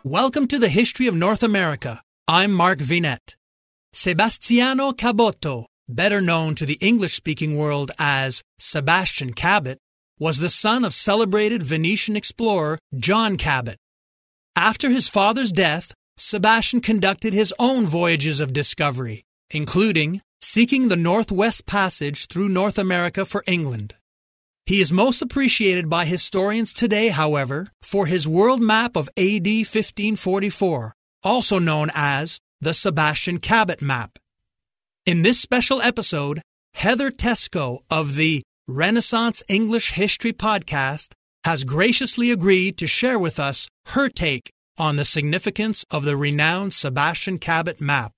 Welcome to the History of North America. I'm Mark Vinet. Sebastiano Cabotto, better known to the English-speaking world as Sebastian Cabot, was the son of celebrated Venetian explorer John Cabot. After his father's death, Sebastian conducted his own voyages of discovery, including seeking the Northwest Passage through North America for England. He is most appreciated by historians today, however, for his world map of AD 1544, also known as the Sebastian Cabot Map. In this special episode, Heather Teysko of the Renaissance English History Podcast has graciously agreed to share with us her take on the significance of the renowned Sebastian Cabot Map.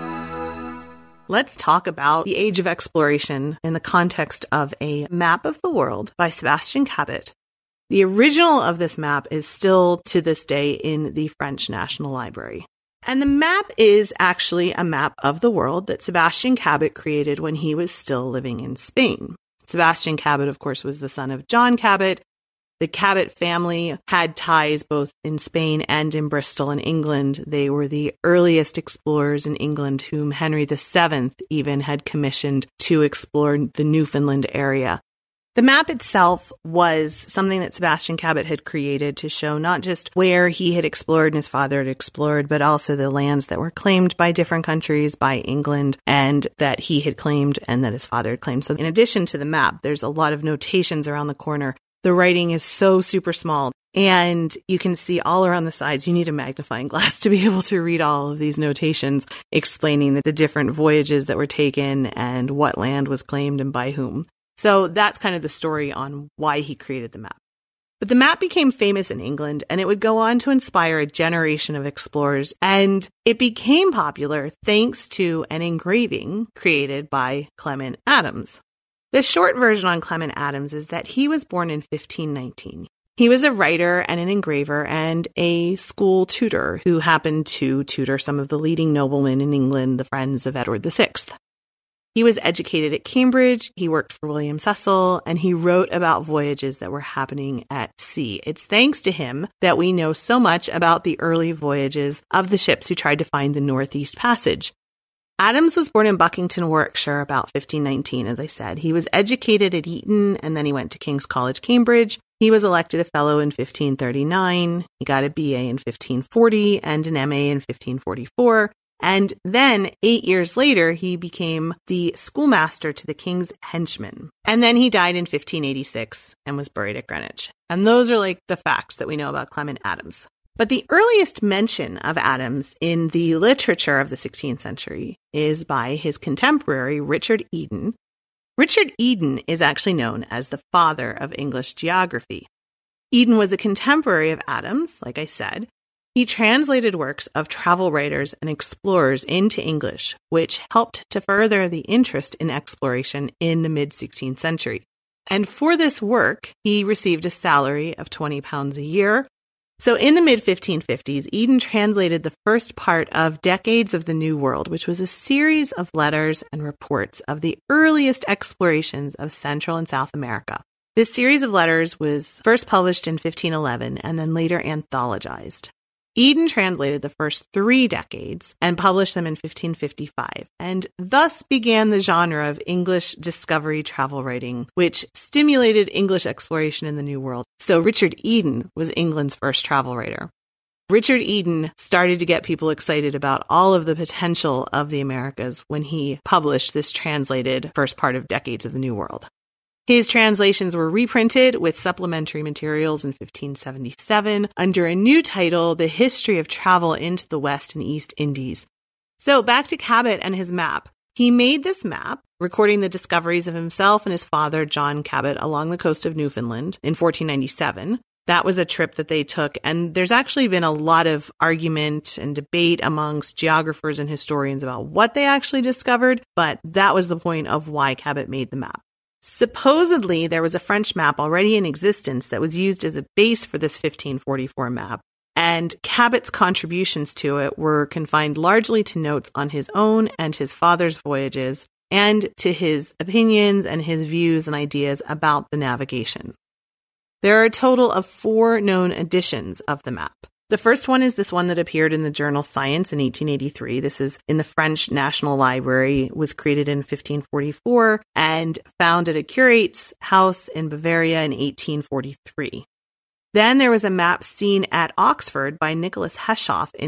Let's talk about the age of exploration in the context of a map of the world by Sebastian Cabot. The original of this map is still to this day in the French National Library. And the map is actually a map of the world that Sebastian Cabot created when he was still living in Spain. Sebastian Cabot, of course, was the son of John Cabot. The Cabot family had ties both in Spain and in Bristol in England. They were the earliest explorers in England whom Henry VII even had commissioned to explore the Newfoundland area. The map itself was something that Sebastian Cabot had created to show not just where he had explored and his father had explored, but also the lands that were claimed by different countries, by England, and that he had claimed and that his father had claimed. So in addition to the map, there's a lot of notations around the corner. The writing is so super small, and you can see all around the sides. You need a magnifying glass to be able to read all of these notations explaining the different voyages that were taken and what land was claimed and by whom. So that's kind of the story on why he created the map. But the map became famous in England, and it would go on to inspire a generation of explorers, and it became popular thanks to an engraving created by Clement Adams. The short version on Clement Adams is that he was born in 1519. He was a writer and an engraver and a school tutor who happened to tutor some of the leading noblemen in England, the friends of Edward VI. He was educated at Cambridge, he worked for William Cecil, and he wrote about voyages that were happening at sea. It's thanks to him that we know so much about the early voyages of the ships who tried to find the Northeast Passage. Adams was born in Buckington, Warwickshire, about 1519, as I said. He was educated at Eton, and then he went to King's College, Cambridge. He was elected a fellow in 1539. He got a BA in 1540 and an MA in 1544. And then 8 years later, he became the schoolmaster to the king's henchmen. And then he died in 1586 and was buried at Greenwich. And those are like the facts that we know about Clement Adams. But the earliest mention of Adams in the literature of the 16th century is by his contemporary, Richard Eden. Richard Eden is actually known as the father of English geography. Eden was a contemporary of Adams, like I said. He translated works of travel writers and explorers into English, which helped to further the interest in exploration in the mid-16th century. And for this work, he received a salary of £20 a year. So in the mid-1550s, Eden translated the first part of Decades of the New World, which was a series of letters and reports of the earliest explorations of Central and South America. This series of letters was first published in 1511 and then later anthologized. Eden translated the first 3 decades and published them in 1555, and thus began the genre of English discovery travel writing, which stimulated English exploration in the New World. So Richard Eden was England's first travel writer. Richard Eden started to get people excited about all of the potential of the Americas when he published this translated first part of Decades of the New World. His translations were reprinted with supplementary materials in 1577 under a new title, The History of Travel into the West and East Indies. So back to Cabot and his map. He made this map, recording the discoveries of himself and his father, John Cabot, along the coast of Newfoundland in 1497. That was a trip that they took, and there's actually been a lot of argument and debate amongst geographers and historians about what they actually discovered, but that was the point of why Cabot made the map. Supposedly, there was a French map already in existence that was used as a base for this 1544 map, and Cabot's contributions to it were confined largely to notes on his own and his father's voyages, and to his opinions and his views and ideas about the navigation. There are a total of 4 known editions of the map. The first one is this one that appeared in the journal Science in 1883. This is in the French National Library, was created in 1544 and found at a curate's house in Bavaria in 1843. Then there was a map seen at Oxford by Nicholas Heshoff in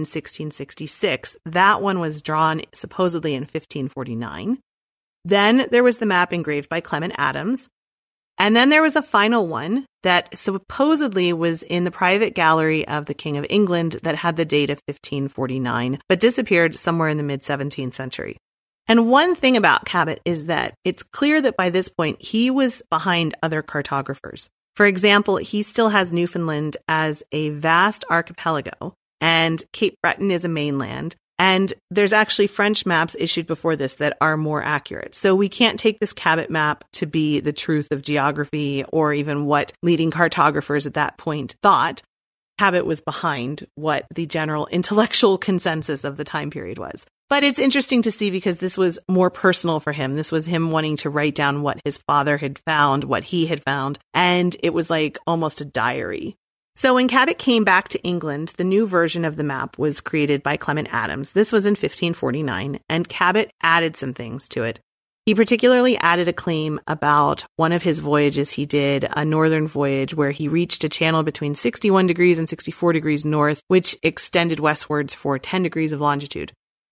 1666. That one was drawn supposedly in 1549. Then there was the map engraved by Clement Adams. And then there was a final one that supposedly was in the private gallery of the King of England that had the date of 1549, but disappeared somewhere in the mid-17th century. And one thing about Cabot is that it's clear that by this point he was behind other cartographers. For example, he still has Newfoundland as a vast archipelago, and Cape Breton is a mainland. And there's actually French maps issued before this that are more accurate. So we can't take this Cabot map to be the truth of geography or even what leading cartographers at that point thought. Cabot was behind what the general intellectual consensus of the time period was. But it's interesting to see because this was more personal for him. This was him wanting to write down what his father had found, what he had found, and it was like almost a diary. So when Cabot came back to England, the new version of the map was created by Clement Adams. This was in 1549, and Cabot added some things to it. He particularly added a claim about one of his voyages he did, a northern voyage where he reached a channel between 61 degrees and 64 degrees north, which extended westwards for 10 degrees of longitude.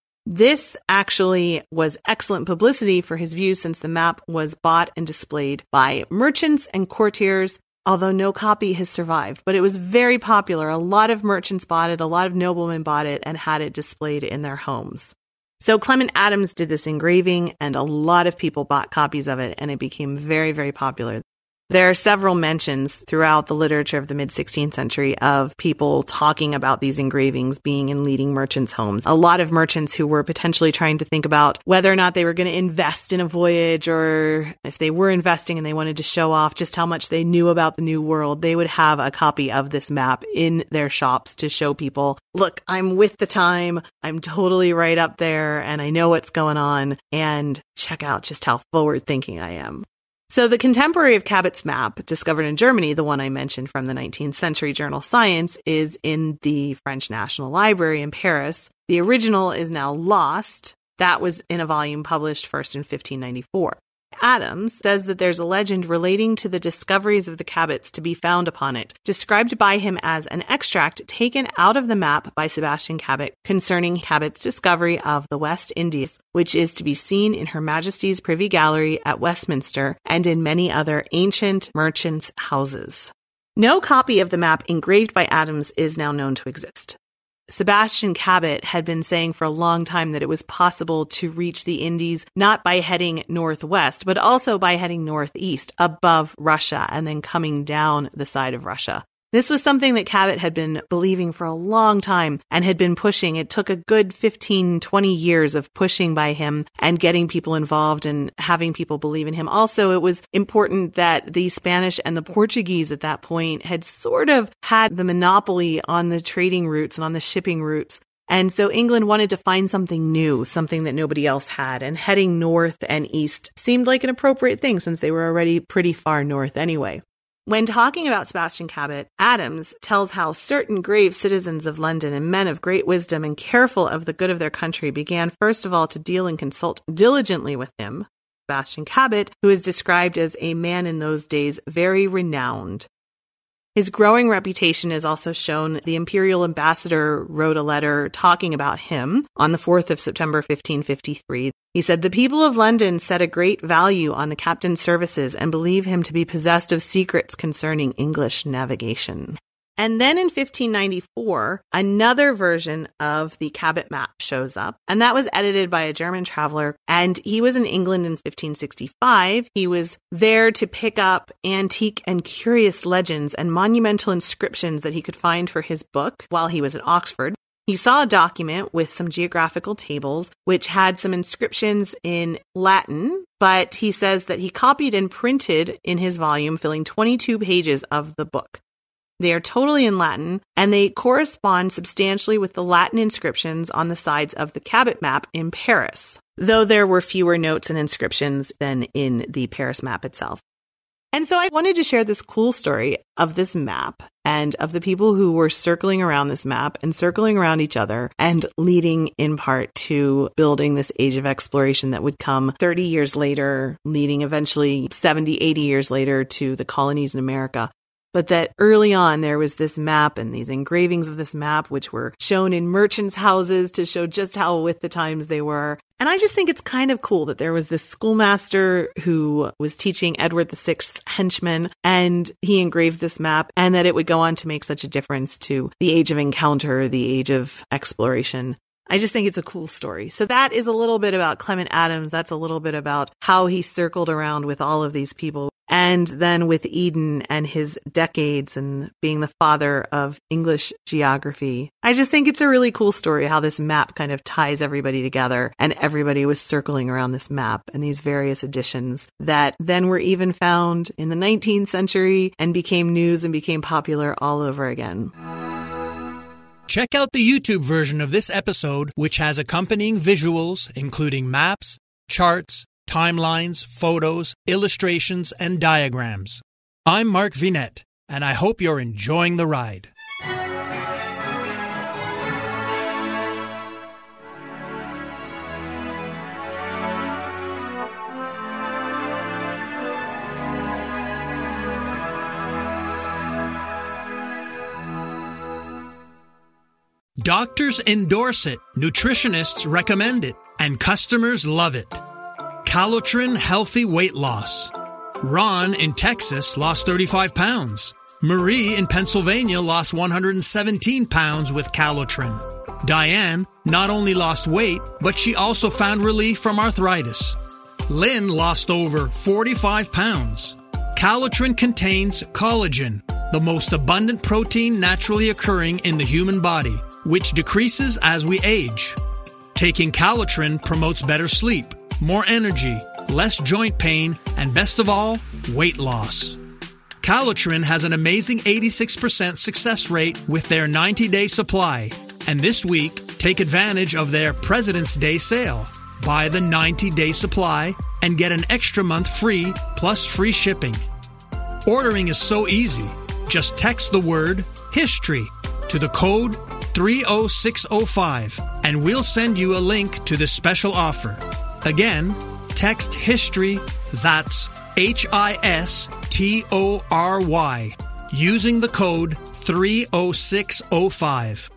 This actually was excellent publicity for his views since the map was bought and displayed by merchants and courtiers, although no copy has survived. But it was very popular. A lot of merchants bought it, a lot of noblemen bought it, and had it displayed in their homes. So Clement Adams did this engraving, and a lot of people bought copies of it, and it became very, very popular. There are several mentions throughout the literature of the mid-16th century of people talking about these engravings being in leading merchants' homes. A lot of merchants who were potentially trying to think about whether or not they were going to invest in a voyage, or if they were investing and they wanted to show off just how much they knew about the New World, they would have a copy of this map in their shops to show people, look, I'm with the time, I'm totally right up there, and I know what's going on, and check out just how forward-thinking I am. So the contemporary of Cabot's map, discovered in Germany, the one I mentioned from the 19th century journal Science, is in the French National Library in Paris. The original is now lost. That was in a volume published first in 1594. Adams says that there's a legend relating to the discoveries of the Cabots to be found upon it, described by him as an extract taken out of the map by Sebastian Cabot concerning Cabot's discovery of the West Indies, which is to be seen in Her Majesty's Privy Gallery at Westminster and in many other ancient merchants' houses. No copy of the map engraved by Adams is now known to exist. Sebastian Cabot had been saying for a long time that it was possible to reach the Indies not by heading northwest, but also by heading northeast above Russia and then coming down the side of Russia. This was something that Cabot had been believing for a long time and had been pushing. It took a good 15, 20 years of pushing by him and getting people involved and having people believe in him. Also, it was important that the Spanish and the Portuguese at that point had sort of had the monopoly on the trading routes and on the shipping routes. And so England wanted to find something new, something that nobody else had. And heading north and east seemed like an appropriate thing since they were already pretty far north anyway. When talking about Sebastian Cabot, Adams tells how certain grave citizens of London and men of great wisdom and careful of the good of their country began first of all to deal and consult diligently with him, Sebastian Cabot, who is described as a man in those days very renowned. His growing reputation is also shown. The imperial ambassador wrote a letter talking about him on the 4th of September 1553. He said, "The people of London set a great value on the captain's services and believe him to be possessed of secrets concerning English navigation." And then in 1594, another version of the Cabot map shows up, and that was edited by a German traveler, and he was in England in 1565. He was there to pick up antique and curious legends and monumental inscriptions that he could find for his book while he was at Oxford. He saw a document with some geographical tables, which had some inscriptions in Latin, but he says that he copied and printed in his volume, filling 22 pages of the book. They are totally in Latin, and they correspond substantially with the Latin inscriptions on the sides of the Cabot map in Paris, though there were fewer notes and inscriptions than in the Paris map itself. And so I wanted to share this cool story of this map and of the people who were circling around this map and circling around each other and leading in part to building this age of exploration that would come 30 years later, leading eventually 70, 80 years later to the colonies in America. But that early on, there was this map and these engravings of this map, which were shown in merchants' houses to show just how with the times they were. And I just think it's kind of cool that there was this schoolmaster who was teaching Edward VI's henchmen, and he engraved this map, and that it would go on to make such a difference to the age of encounter, the age of exploration. I just think it's a cool story. So that is a little bit about Clement Adams. That's a little bit about how he circled around with all of these people. And then with Eden and his decades and being the father of English geography. I just think it's a really cool story how this map kind of ties everybody together, and everybody was circling around this map and these various editions that then were even found in the 19th century and became news and became popular all over again. Check out the YouTube version of this episode, which has accompanying visuals, including maps, charts, timelines, photos, illustrations, and diagrams. I'm Mark Vinette, and I hope you're enjoying the ride. Doctors endorse it, nutritionists recommend it, and customers love it. Calotren Healthy Weight Loss. Ron in Texas lost 35 pounds. Marie in Pennsylvania lost 117 pounds with Calotren. Diane not only lost weight, but she also found relief from arthritis. Lynn lost over 45 pounds. Calotren contains collagen, the most abundant protein naturally occurring in the human body, which decreases as we age. Taking Calotren promotes better sleep, more energy, less joint pain, and best of all, weight loss. Calotren has an amazing 86% success rate with their 90-day supply. And this week, take advantage of their President's Day sale. Buy the 90-day supply and get an extra month free plus free shipping. Ordering is so easy. Just text the word HISTORY to the code 30605 and we'll send you a link to this special offer. Again, text HISTORY, that's HISTORY, using the code 30605.